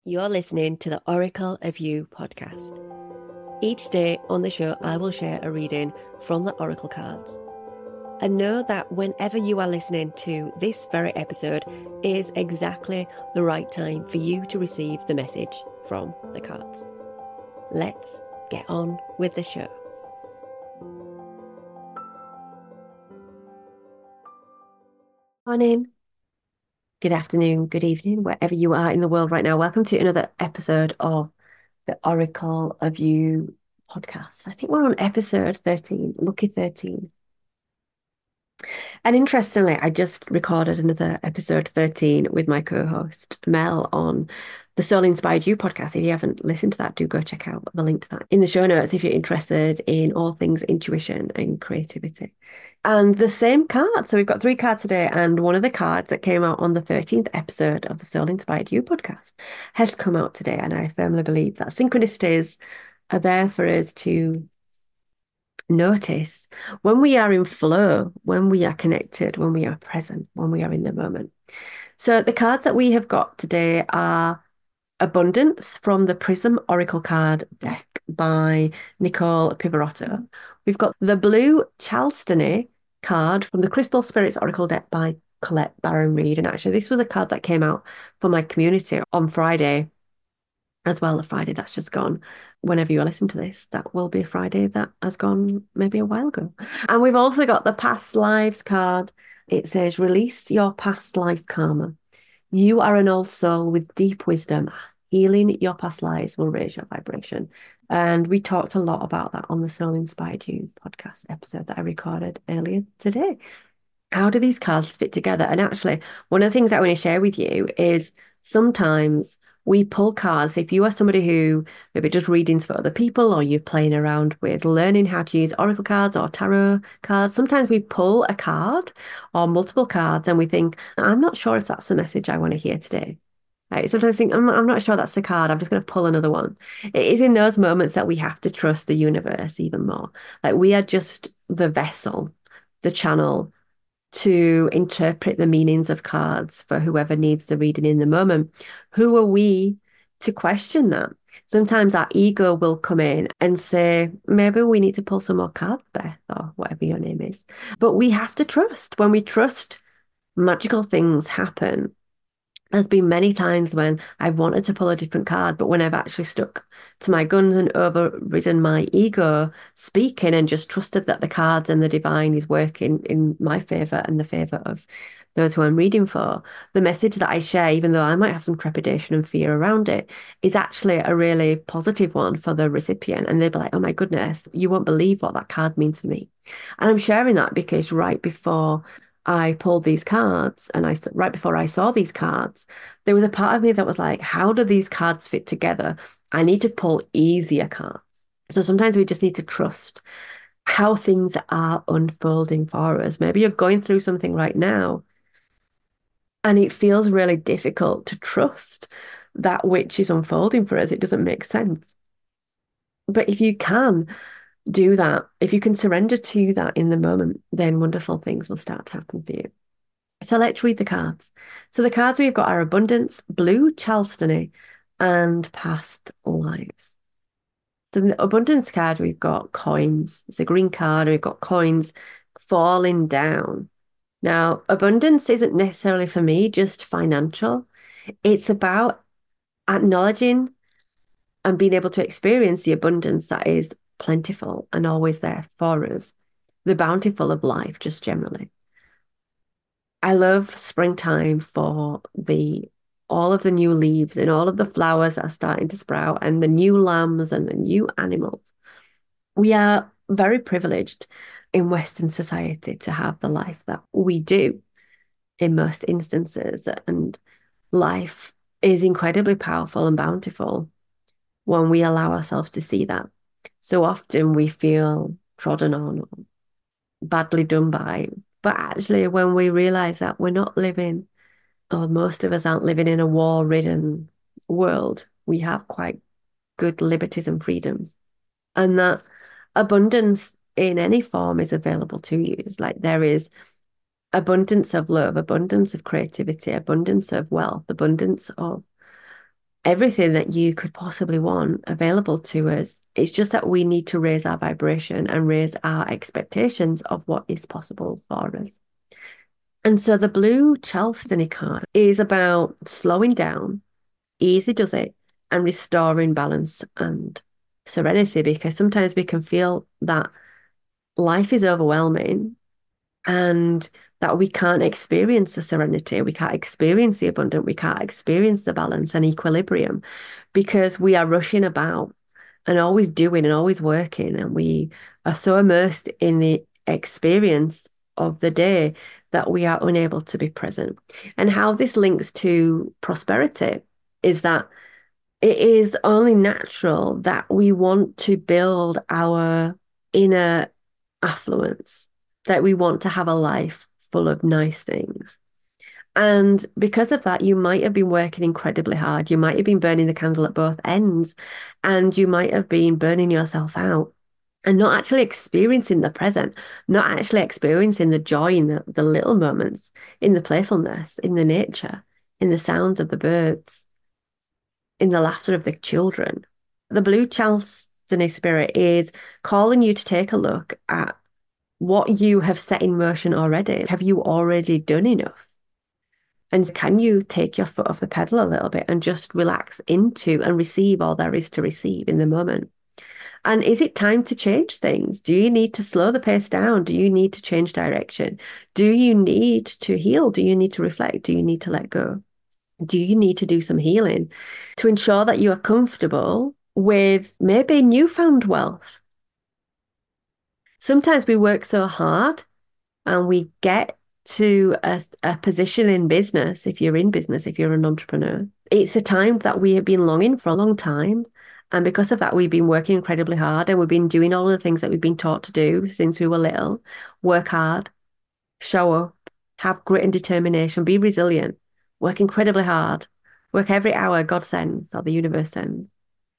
You're listening to the Oracle of You podcast. Each day on the show, I will share a reading from the Oracle cards. And know that whenever you are listening to this very episode is exactly the right time for you to receive the message from the cards. Let's get on with the show. Morning, good afternoon, good evening, wherever you are in the world right now. Welcome to another episode of the Oracle of You podcast. I think we're on episode 13, lucky 13. And interestingly, I just recorded another episode 13 with my co-host Mel on the Soul Inspired You podcast. If you haven't listened to that, do go check out the link to that in the show notes if you're interested in all things intuition and creativity. And the same card. So we've got 3 cards today, and one of the cards that came out on the 13th episode of the Soul Inspired You podcast has come out today. And I firmly believe that synchronicities are there for us to notice when we are in flow, when we are connected, when we are present, when we are in the moment. So the cards that we have got today are Abundance from the Prism Oracle card deck by Nicole Pivarotto. We've got the Blue Chalcedony card from the Crystal Spirits Oracle deck by Colette Baron Reid. And actually, this was a card that came out for my community on Friday as well, the Friday that's just gone. Whenever you listen to this, that will be a Friday that has gone maybe a while ago. And we've also got the Past Lives card. It says, release your past life karma. You are an old soul with deep wisdom. Healing your past lives will raise your vibration. And we talked a lot about that on the Soul Inspired You podcast episode that I recorded earlier today. How do these cards fit together? And actually, one of the things I want to share with you is sometimes we pull cards. If you are somebody who maybe does readings for other people, or you're playing around with learning how to use oracle cards or tarot cards, sometimes we pull a card or multiple cards and we think, I'm not sure if that's the message I want to hear today. Right? Sometimes I think, I'm not sure that's the card. I'm just going to pull another one. It is in those moments that we have to trust the universe even more. Like we are just the vessel, the channel to interpret the meanings of cards for whoever needs the reading in the moment. Who are we to question that? Sometimes our ego will come in and say, maybe we need to pull some more cards, Beth, or whatever your name is. But we have to trust. When we trust, magical things happen. There's been many times when I've wanted to pull a different card, but when I've actually stuck to my guns and overridden my ego speaking and just trusted that the cards and the divine is working in my favor and the favor of those who I'm reading for, the message that I share, even though I might have some trepidation and fear around it, is actually a really positive one for the recipient. And they'll be like, oh my goodness, you won't believe what that card means for me. And I'm sharing that because right before I pulled these cards and right before I saw these cards, there was a part of me that was like, how do these cards fit together? I need to pull easier cards. So sometimes we just need to trust how things are unfolding for us. Maybe you're going through something right now and it feels really difficult to trust that which is unfolding for us. It doesn't make sense. But if you can do that, if you can surrender to that in the moment, then wonderful things will start to happen for you. So let's read the cards. So the cards we've got are Abundance, Blue Chalcedony, and Past Lives. So in the Abundance card, we've got coins. It's a green card, and we've got coins falling down. Now, abundance isn't necessarily for me just financial. It's about acknowledging and being able to experience the abundance that is plentiful and always there for us, the bountiful of life, just generally. I love springtime for the all of the new leaves and all of the flowers that are starting to sprout and the new lambs and the new animals. We are very privileged in Western society to have the life that we do in most instances. And life is incredibly powerful and bountiful when we allow ourselves to see that. So often we feel trodden on or badly done by. But actually, when we realize that we're not living, or most of us aren't living in a war-ridden world, we have quite good liberties and freedoms. And that abundance in any form is available to you. It's like there is abundance of love, abundance of creativity, abundance of wealth, abundance of everything that you could possibly want available to us. It's just that we need to raise our vibration and raise our expectations of what is possible for us. And so the blue Chalcedony card is about slowing down, easy does it, and restoring balance and serenity, because sometimes we can feel that life is overwhelming and that we can't experience the serenity, we can't experience the abundance, we can't experience the balance and equilibrium because we are rushing about and always doing and always working. And we are so immersed in the experience of the day that we are unable to be present. And how this links to prosperity is that it is only natural that we want to build our inner affluence, that we want to have a life full of nice things. And because of that, you might have been working incredibly hard. You might have been burning the candle at both ends, and you might have been burning yourself out and not actually experiencing the present, not actually experiencing the joy in the little moments, in the playfulness, in the nature, in the sounds of the birds, in the laughter of the children. The blue Chalcedony spirit is calling you to take a look at what you have set in motion already. Have you already done enough? And can you take your foot off the pedal a little bit and just relax into and receive all there is to receive in the moment? And is it time to change things? Do you need to slow the pace down? Do you need to change direction? Do you need to heal? Do you need to reflect? Do you need to let go? Do you need to do some healing to ensure that you are comfortable with maybe newfound wealth? Sometimes we work so hard and we get to a position in business, if you're in business, if you're an entrepreneur. It's a time that we have been longing for a long time. And because of that, we've been working incredibly hard and we've been doing all of the things that we've been taught to do since we were little. Work hard, show up, have grit and determination, be resilient, work incredibly hard, work every hour God sends or the universe sends,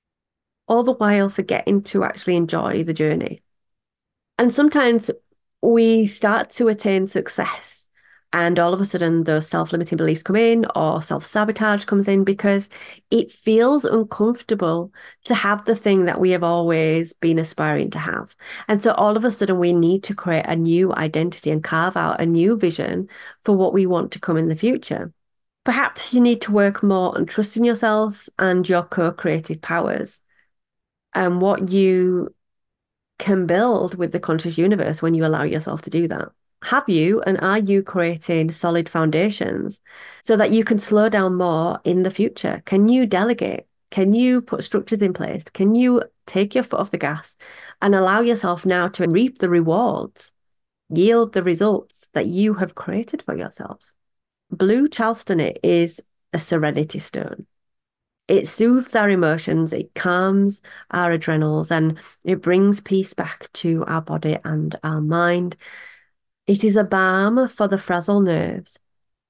all the while forgetting to actually enjoy the journey. And sometimes we start to attain success, and all of a sudden, those self-limiting beliefs come in, or self-sabotage comes in because it feels uncomfortable to have the thing that we have always been aspiring to have. And so, all of a sudden, we need to create a new identity and carve out a new vision for what we want to come in the future. Perhaps you need to work more on trusting yourself and your co-creative powers and what you can build with the conscious universe when you allow yourself to do that. Have you and are you creating solid foundations so that you can slow down more in the future? Can you delegate? Can you put structures in place? Can you take your foot off the gas and allow yourself now to reap the rewards, yield the results that you have created for yourself? Blue Chalcedony is a serenity stone. It soothes our emotions, it calms our adrenals, and it brings peace back to our body and our mind. It is a balm for the frazzled nerves,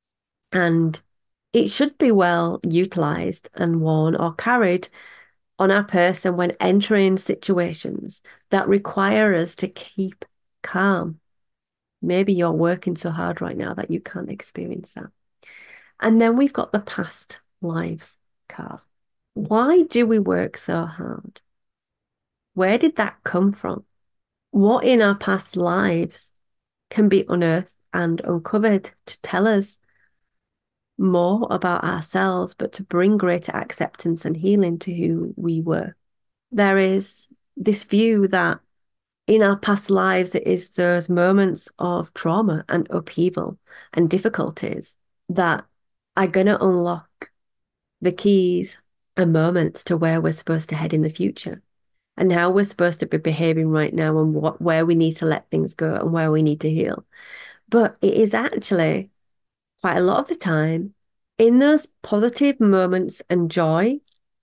and it should be well utilized and worn or carried on our person when entering situations that require us to keep calm. Maybe you're working so hard right now that you can't experience that. And then we've got the past lives card. Why do we work so hard? Where did that come from? What in our past lives can be unearthed and uncovered to tell us more about ourselves, but to bring greater acceptance and healing to who we were? There is this view that in our past lives, it is those moments of trauma and upheaval and difficulties that are going to unlock the keys and moments to where we're supposed to head in the future and how we're supposed to be behaving right now and where we need to let things go and where we need to heal. But it is actually quite a lot of the time in those positive moments and joy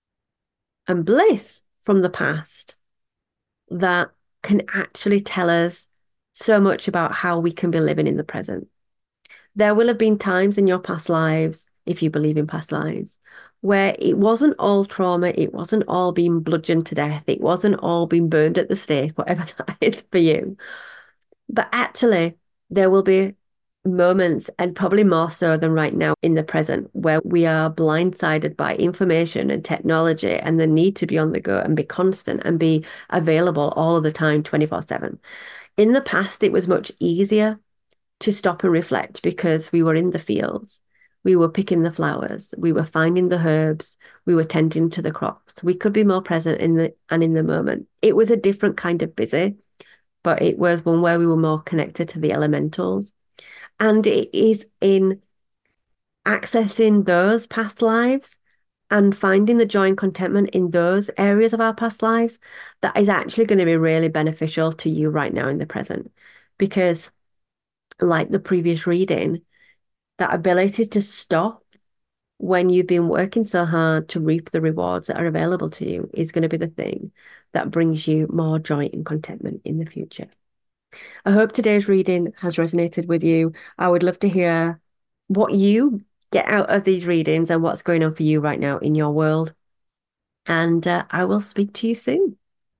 and bliss from the past that can actually tell us so much about how we can be living in the present. There will have been times in your past lives, if you believe in past lives, where it wasn't all trauma, it wasn't all being bludgeoned to death, it wasn't all being burned at the stake, whatever that is for you. But actually, there will be moments, and probably more so than right now in the present, where we are blindsided by information and technology and the need to be on the go and be constant and be available all of the time, 24/7. In the past, it was much easier to stop and reflect because we were in the fields. We were picking the flowers, we were finding the herbs, we were tending to the crops. We could be more present in the moment. It was a different kind of busy, but it was one where we were more connected to the elementals. And it is in accessing those past lives and finding the joy and contentment in those areas of our past lives that is actually going to be really beneficial to you right now in the present. Because, like the previous reading, that ability to stop when you've been working so hard to reap the rewards that are available to you is going to be the thing that brings you more joy and contentment in the future. I hope today's reading has resonated with you. I would love to hear what you get out of these readings and what's going on for you right now in your world. And I will speak to you soon.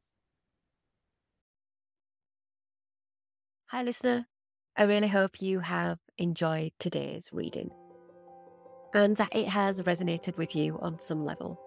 Hi, listener. I really hope you have enjoyed today's reading and that it has resonated with you on some level.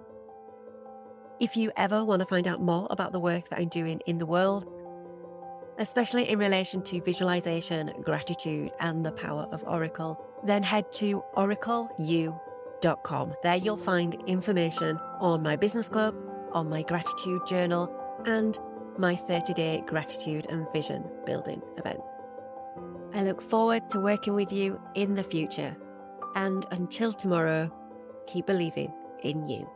If you ever want to find out more about the work that I'm doing in the world, especially in relation to visualization, gratitude, and the power of Oracle, then head to oracleu.com. There you'll find information on my business club, on my gratitude journal, and my 30-day gratitude and vision building event. I look forward to working with you in the future. And until tomorrow, keep believing in you.